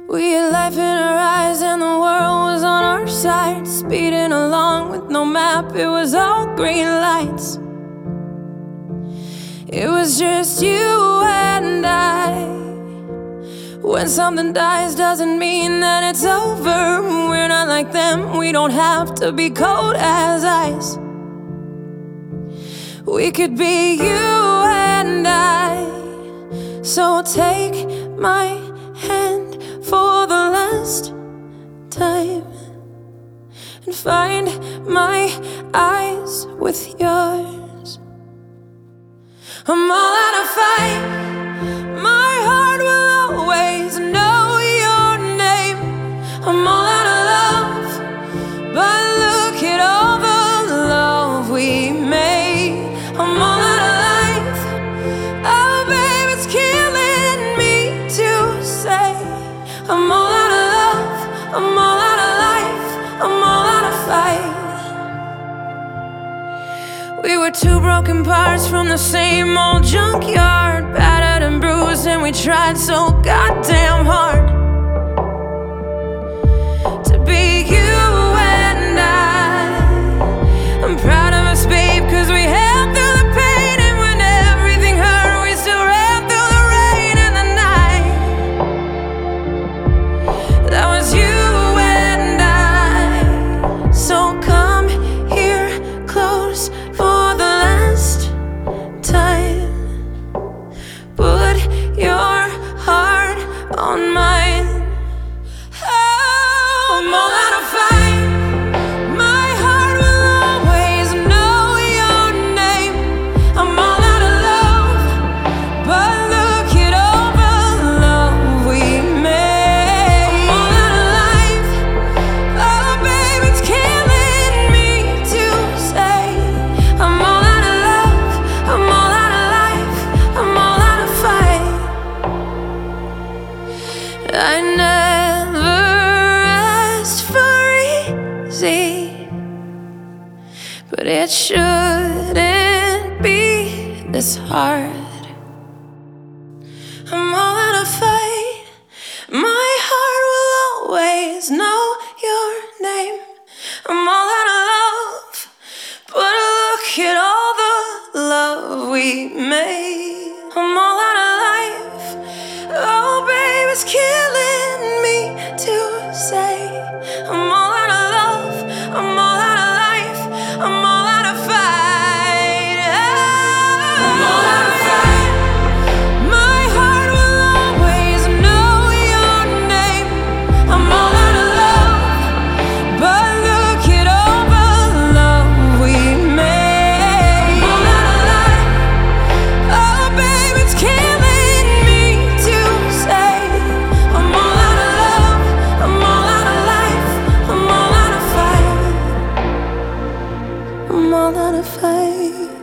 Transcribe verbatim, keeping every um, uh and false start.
We had life in our eyes and the world was on our side, speeding along with no map, it was all green lights. It was just you and I. When something dies doesn't mean that it's over. We're not like them, we don't have to be cold as ice. We could be you and I. So take my hand for the last time and find my eyes with yours. I'm all out of fight. My heart will always know your name. I'm all out of love, but look at all the love we made. I'm all out of life. Oh babe, it's killing me to say I'm all out of love, I'm all out of life, I'm all out of fight. We were two broken parts from the same old junkyard, battered and bruised, and we tried so goddamn hard to be you and I. I'm proud of us, babe, cause we held through the pain, and when everything hurt, we still ran through the rain and the night. That was you and I. So come here close for the last time. Put your heart on mine. Oh, I'm all out of fight. My heart will always know your name. I'm all out of love, but look at all the love we made. I'm all out of life. Oh babe, it's killing me to say I'm all out of love, I'm all out of life, I'm all out of fight. I never asked for easy, but it shouldn't be this hard. I'm all out of fight. My heart will always know your name. I'm all out of love, but look at all the love we made. I'm all out of life. Oh babe, it's killing me to say I'm all out of love, I'm all out of life, I'm all out of fight. I'm all out of fight. My heart will always know your name. I'm all out of love, but look at all the love we made. I'm all out of life. Oh babe, it's killing me to say I'm all out of love, I'm all out of life, I'm all out of fight. I'm all out of fight.